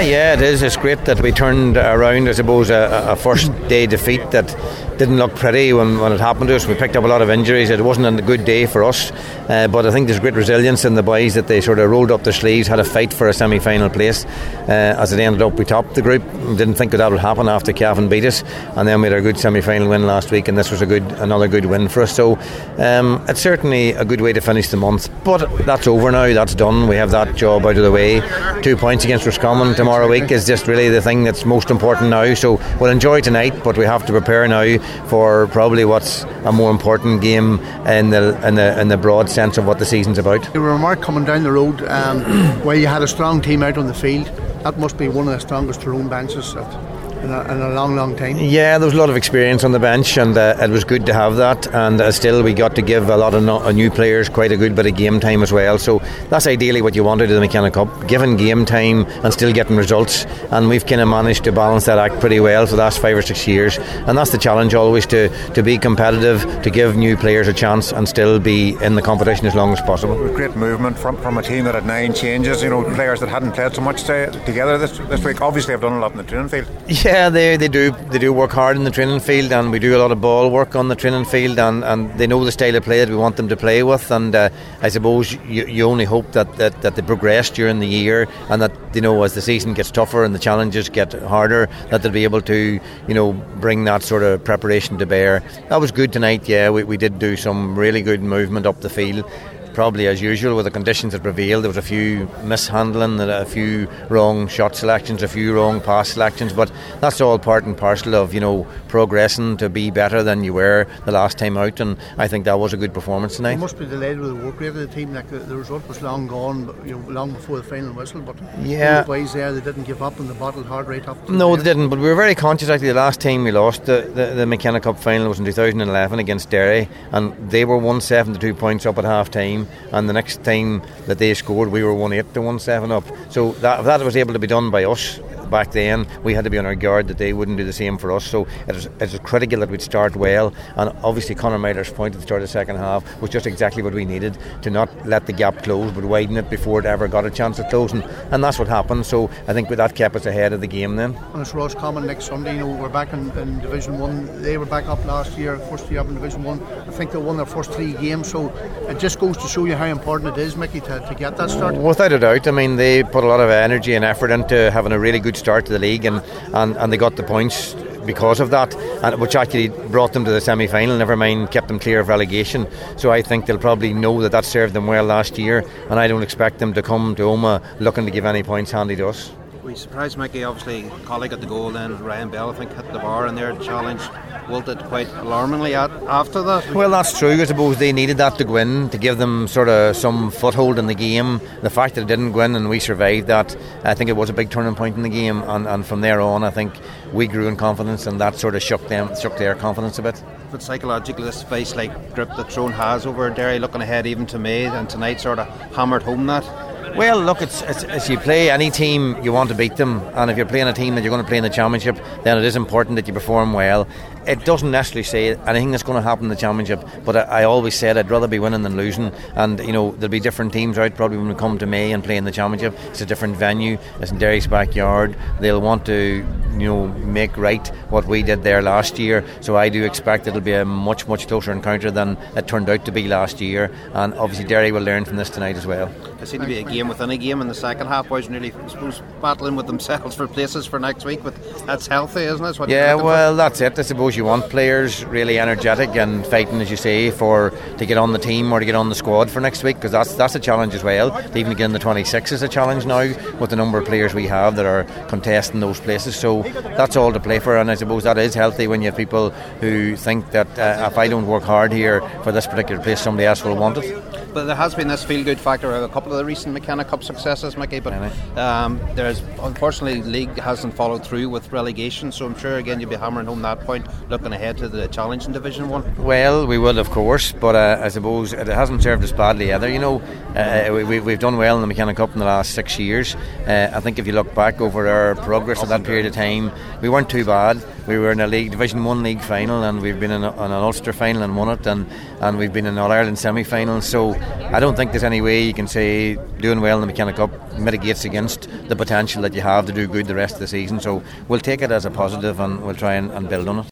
Yeah, it is. It's great that we turned around, I suppose, a first day defeat that didn't look pretty when it happened to us. We picked up a lot of injuries. It wasn't a good day for us, but I think there's great resilience in the boys that they sort of rolled up their sleeves, had a fight for a semi-final place. As it ended up, we topped the group. Didn't think that would happen after Cavan beat us, and then we had a good semi-final win last week, and this was another good win for us. So it's certainly a good way to finish the month, but that's over now. That's done. We have that job out of the way. 2 points against Roscommon tomorrow week is just really the thing that's most important now. So we'll enjoy tonight, but we have to prepare now for probably what's a more important game in the broad sense of what the season's about. You remarked coming down the road where you had a strong team out on the field. That must be one of the strongest Tyrone benches in a long time. Yeah, there was a lot of experience on the bench, and it was good to have that, and still we got to give a lot of new players quite a good bit of game time as well. So that's ideally what you wanted in the McKenna Cup, giving game time and still getting results, and we've kind of managed to balance that act pretty well for the last 5 or 6 years, and that's the challenge always, to be competitive, to give new players a chance and still be in the competition as long as possible. Great movement from a team that had 9 changes, players that hadn't played so much together this week obviously have done a lot in the training field. Yeah, they do work hard in the training field, and we do a lot of ball work on the training field, and they know the style of play that we want them to play with, and I suppose you only hope that they progress during the year, and that as the season gets tougher and the challenges get harder, that they'll be able to bring that sort of preparation to bear. That was good tonight. Yeah, we did do some really good movement up the field. Probably as usual with the conditions that prevailed, there was a few mishandling, a few wrong shot selections, a few wrong pass selections, but that's all part and parcel of progressing to be better than you were the last time out, and I think that was a good performance tonight. You must be delighted with the work rate of the team. Like the result was long gone, long before the final whistle, but the boys there, they didn't give up and they battled hard right up. No, they didn't, but we were very conscious. Actually, the last time we lost the McKenna Cup final was in 2011 against Derry, and they were 1-7 points up at half time, and the next time that they scored we were 1-8 to 1-7 up. So that was able to be done by us back then. We had to be on our guard that they wouldn't do the same for us, so it was critical that we'd start well, and obviously Conor Myler's point at the start of the second half was just exactly what we needed, to not let the gap close but widen it before it ever got a chance of closing, and that's what happened. So I think that kept us ahead of the game then. And it's Roscommon next Sunday. We're back in Division 1. They were back up last year, first year up in Division 1. I think they won their first 3 games, so it just goes to show you how important it is, Mickey, to get that start. Without a doubt. I mean, they put a lot of energy and effort into having a really good start to the league, and they got the points because of that, and which actually brought them to the semi-final, never mind kept them clear of relegation. So I think they'll probably know that served them well last year, and I don't expect them to come to Omagh looking to give any points handy to us. We surprised Mickey, obviously Collie got the goal, then Ryan Bell I think hit the bar, and their challenge wilted quite alarmingly after that. Well, that's true. I suppose they needed that to go in, to give them sort of some foothold in the game. The fact that it didn't go in and we survived that, I think it was a big turning point in the game, and from there on I think we grew in confidence, and that sort of shook their confidence a bit. But psychologically, this vice-like grip that Tyrone has over Derry, looking ahead even to May, and tonight sort of hammered home that. Well, look, it's as you play any team, you want to beat them, and if you're playing a team that you're going to play in the championship, then it is important that you perform well. It doesn't necessarily say anything that's going to happen in the championship, but I always said I'd rather be winning than losing, and there'll be different teams out probably when we come to May and play in the championship. It's a different venue, it's in Derry's backyard. They'll want to make right what we did there last year, so I do expect it'll be a much closer encounter than it turned out to be last year, and obviously Derry will learn from this tonight as well. It seemed to be a game within a game in the second half. Boys nearly, I suppose, battling with themselves for places for next week, but that's healthy, isn't it? That's it. I suppose you want players really energetic and fighting, as you say, to get on the team or to get on the squad for next week, because that's a challenge as well. Even again, the 26 is a challenge now with the number of players we have that are contesting those places, so that's all to play for, and I suppose that is healthy when you have people who think that if I don't work hard here for this particular place, somebody else will want it. But there has been this feel-good factor of a couple of the recent McKenna Cup successes, Mickey, but there's unfortunately the league hasn't followed through with relegation, so I'm sure again you'll be hammering home that point looking ahead to the challenge in Division 1. Well, we will of course, but I suppose it hasn't served us badly either. We've done well in the McKenna Cup in the last 6 years. I think if you look back over our progress at that period of time, we weren't too bad, We were in a Division 1 league final, and we've been in an Ulster final and won it, and we've been in All-Ireland semi-final. So I don't think there's any way you can say doing well in the McKenna Cup mitigates against the potential that you have to do good the rest of the season. So we'll take it as a positive, and we'll try and build on it.